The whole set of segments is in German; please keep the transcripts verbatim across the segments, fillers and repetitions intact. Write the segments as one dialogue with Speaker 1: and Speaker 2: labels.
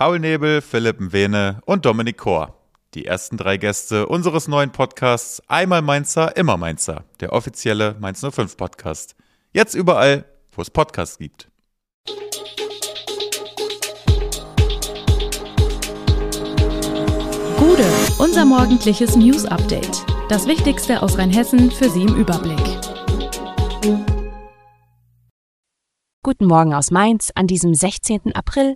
Speaker 1: Paul Nebel, Philipp Mwene und Dominik Kor. Die ersten drei Gäste unseres neuen Podcasts Einmal Mainzer, immer Mainzer, der offizielle Mainz null fünf Podcast. Jetzt überall, wo es Podcasts gibt.
Speaker 2: Gude, unser morgendliches News-Update. Das Wichtigste aus Rheinhessen für Sie im Überblick.
Speaker 3: Guten Morgen aus Mainz an diesem sechzehnten April.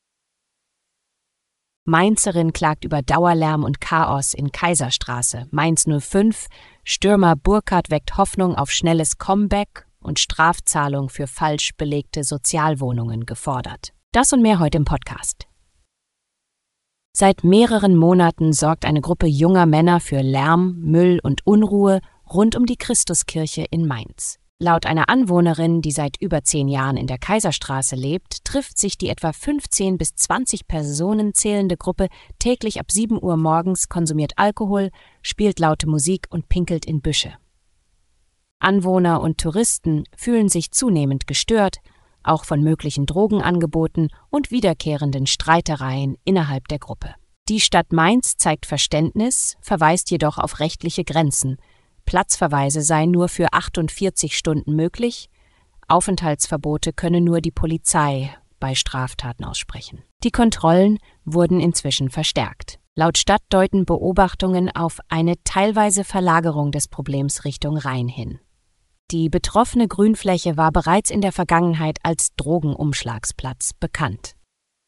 Speaker 3: Mainzerin klagt über Dauerlärm und Chaos in Kaiserstraße. Mainz null fünf, Stürmer Burkhardt weckt Hoffnung auf schnelles Comeback und Strafzahlung für falsch belegte Sozialwohnungen gefordert. Das und mehr heute im Podcast. Seit mehreren Monaten sorgt eine Gruppe junger Männer für Lärm, Müll und Unruhe rund um die Christuskirche in Mainz. Laut einer Anwohnerin, die seit über zehn Jahren in der Kaiserstraße lebt, trifft sich die etwa fünfzehn bis zwanzig Personen zählende Gruppe täglich ab sieben Uhr morgens, konsumiert Alkohol, spielt laute Musik und pinkelt in Büsche. Anwohner und Touristen fühlen sich zunehmend gestört, auch von möglichen Drogenangeboten und wiederkehrenden Streitereien innerhalb der Gruppe. Die Stadt Mainz zeigt Verständnis, verweist jedoch auf rechtliche Grenzen. Platzverweise seien nur für achtundvierzig Stunden möglich, Aufenthaltsverbote könne nur die Polizei bei Straftaten aussprechen. Die Kontrollen wurden inzwischen verstärkt. Laut Stadt deuten Beobachtungen auf eine teilweise Verlagerung des Problems Richtung Rhein hin. Die betroffene Grünfläche war bereits in der Vergangenheit als Drogenumschlagsplatz bekannt.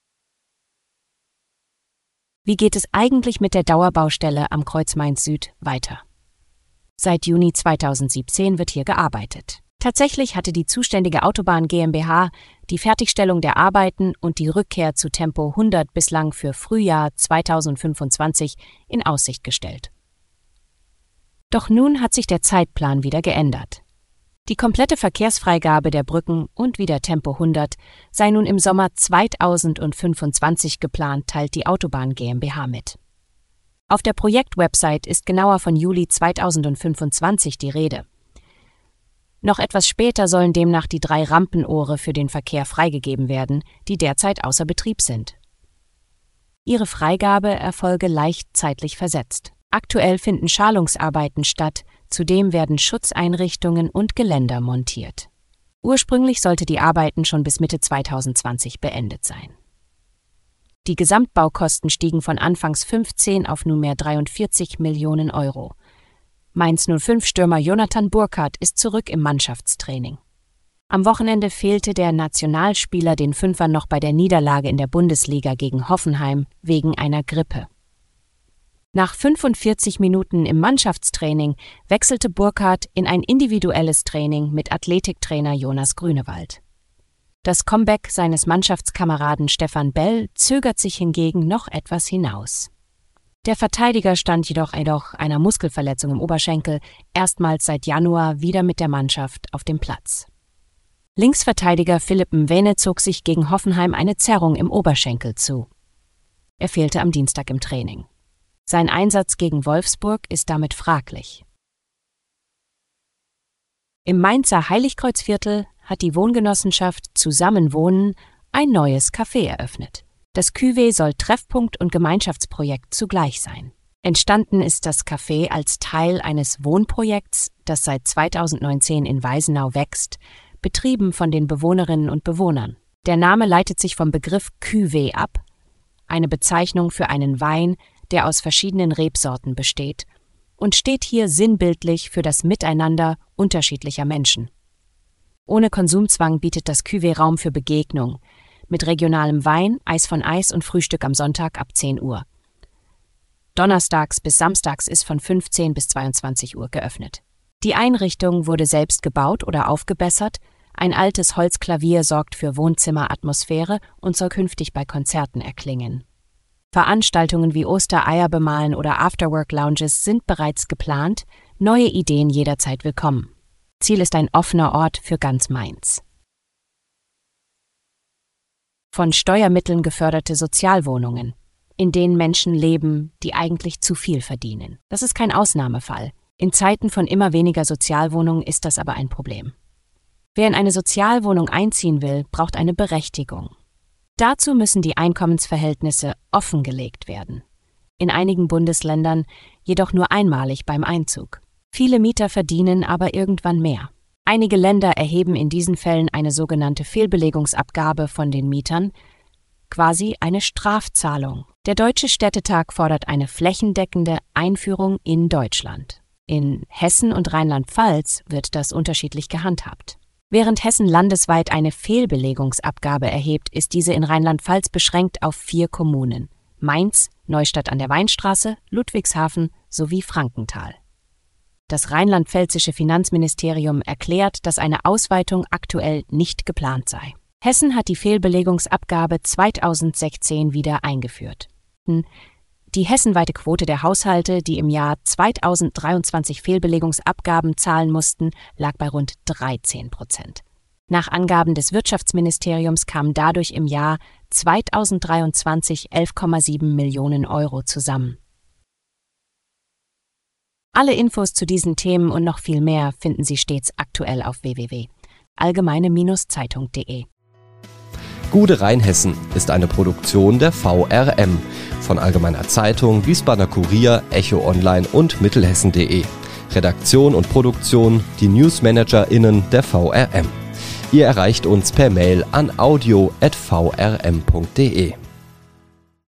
Speaker 3: Wie geht es eigentlich mit der Dauerbaustelle am Kreuz Mainz Süd weiter? Seit Juni zweitausendsiebzehn wird hier gearbeitet. Tatsächlich hatte die zuständige Autobahn GmbH die Fertigstellung der Arbeiten und die Rückkehr zu Tempo hundert bislang für Frühjahr zweitausendfünfundzwanzig in Aussicht gestellt. Doch nun hat sich der Zeitplan wieder geändert. Die komplette Verkehrsfreigabe der Brücken und wieder Tempo hundert sei nun im Sommer zweitausendfünfundzwanzig geplant, teilt die Autobahn GmbH mit. Auf der Projektwebsite ist genauer von Juli zweitausendfünfundzwanzig die Rede. Noch etwas später sollen demnach die drei Rampenohre für den Verkehr freigegeben werden, die derzeit außer Betrieb sind. Ihre Freigabe erfolge leicht zeitlich versetzt. Aktuell finden Schalungsarbeiten statt, zudem werden Schutzeinrichtungen und Geländer montiert. Ursprünglich sollte die Arbeiten schon bis Mitte zweitausendzwanzig beendet sein. Die Gesamtbaukosten stiegen von anfangs fünfzehn auf nunmehr dreiundvierzig Millionen Euro. Mainz null fünf Stürmer Jonathan Burkhardt ist zurück im Mannschaftstraining. Am Wochenende fehlte der Nationalspieler den Fünfern noch bei der Niederlage in der Bundesliga gegen Hoffenheim wegen einer Grippe. Nach fünfundvierzig Minuten im Mannschaftstraining wechselte Burkhardt in ein individuelles Training mit Athletiktrainer Jonas Grünewald. Das Comeback seines Mannschaftskameraden Stefan Bell zögert sich hingegen noch etwas hinaus. Der Verteidiger stand jedoch jedoch einer Muskelverletzung im Oberschenkel erstmals seit Januar wieder mit der Mannschaft auf dem Platz. Linksverteidiger Philipp Mwene zog sich gegen Hoffenheim eine Zerrung im Oberschenkel zu. Er fehlte am Dienstag im Training. Sein Einsatz gegen Wolfsburg ist damit fraglich. Im Mainzer Heiligkreuzviertel hat die Wohngenossenschaft Zusammenwohnen ein neues Café eröffnet. Das Cuvée soll Treffpunkt und Gemeinschaftsprojekt zugleich sein. Entstanden ist das Café als Teil eines Wohnprojekts, das seit zweitausendneunzehn in Weisenau wächst, betrieben von den Bewohnerinnen und Bewohnern. Der Name leitet sich vom Begriff Cuvée ab, eine Bezeichnung für einen Wein, der aus verschiedenen Rebsorten besteht, und steht hier sinnbildlich für das Miteinander unterschiedlicher Menschen. Ohne Konsumzwang bietet das Cuvée Raum für Begegnung, mit regionalem Wein, Eis von Eis und Frühstück am Sonntag ab zehn Uhr. Donnerstags bis samstags ist von fünfzehn bis zweiundzwanzig Uhr geöffnet. Die Einrichtung wurde selbst gebaut oder aufgebessert, ein altes Holzklavier sorgt für Wohnzimmeratmosphäre und soll künftig bei Konzerten erklingen. Veranstaltungen wie Ostereier bemalen oder Afterwork-Lounges sind bereits geplant, neue Ideen jederzeit willkommen. Ziel ist ein offener Ort für ganz Mainz. Von Steuermitteln geförderte Sozialwohnungen, in denen Menschen leben, die eigentlich zu viel verdienen. Das ist kein Ausnahmefall. In Zeiten von immer weniger Sozialwohnungen ist das aber ein Problem. Wer in eine Sozialwohnung einziehen will, braucht eine Berechtigung. Dazu müssen die Einkommensverhältnisse offengelegt werden. In einigen Bundesländern jedoch nur einmalig beim Einzug. Viele Mieter verdienen aber irgendwann mehr. Einige Länder erheben in diesen Fällen eine sogenannte Fehlbelegungsabgabe von den Mietern, quasi eine Strafzahlung. Der Deutsche Städtetag fordert eine flächendeckende Einführung in Deutschland. In Hessen und Rheinland-Pfalz wird das unterschiedlich gehandhabt. Während Hessen landesweit eine Fehlbelegungsabgabe erhebt, ist diese in Rheinland-Pfalz beschränkt auf vier Kommunen: Mainz, Neustadt an der Weinstraße, Ludwigshafen sowie Frankenthal. Das rheinland-pfälzische Finanzministerium erklärt, dass eine Ausweitung aktuell nicht geplant sei. Hessen hat die Fehlbelegungsabgabe zweitausendsechzehn wieder eingeführt. Die hessenweite Quote der Haushalte, die im Jahr zweitausenddreiundzwanzig Fehlbelegungsabgaben zahlen mussten, lag bei rund dreizehn Prozent. Nach Angaben des Wirtschaftsministeriums kamen dadurch im Jahr zweitausenddreiundzwanzig elf Komma sieben Millionen Euro zusammen. Alle Infos zu diesen Themen und noch viel mehr finden Sie stets aktuell auf w w w punkt allgemeine Zeitung punkt de.
Speaker 4: Gute Rheinhessen ist eine Produktion der V R M von Allgemeiner Zeitung, Wiesbadener Kurier, Echo Online und Mittelhessen punkt de. Redaktion und Produktion die NewsmanagerInnen der V R M. Ihr erreicht uns per Mail an audio at v r m punkt de.